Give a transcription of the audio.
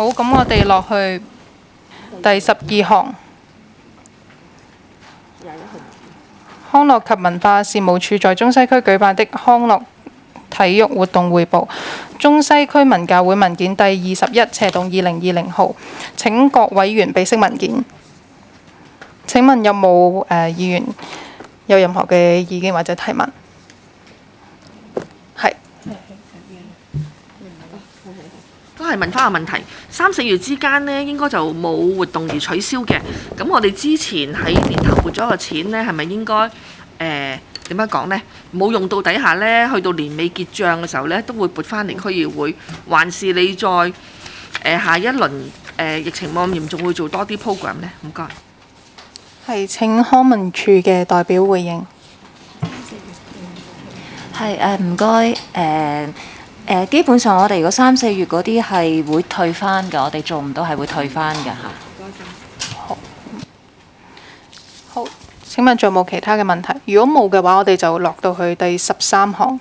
好，咁我哋落去第12行。康樂及文化事務署在中西區舉辦的康樂體育活動匯報，中西區文教會文件第21/2020號，請各委員備悉文件。請問有冇議員有任何嘅意見或者提問？係。 都係問翻個問題，3、4月之間呢應該就冇活動而取消嘅。咁我哋之前喺年頭撥咗個錢呢，係咪應該點樣講呢？冇用到底下呢，去到年尾結帳嘅時候呢，都會撥翻嚟區議會，還是你再下一輪疫情冇咁嚴重，會做多啲 program 呢？唔該。 係請康文署嘅代表回應。 係唔該基本上我哋如果3、4月嗰啲係會退翻㗎，我哋做唔到係會退翻㗎嚇。 好，請問仲有冇其他嘅問題？如果冇嘅話，我哋就落到去第13行。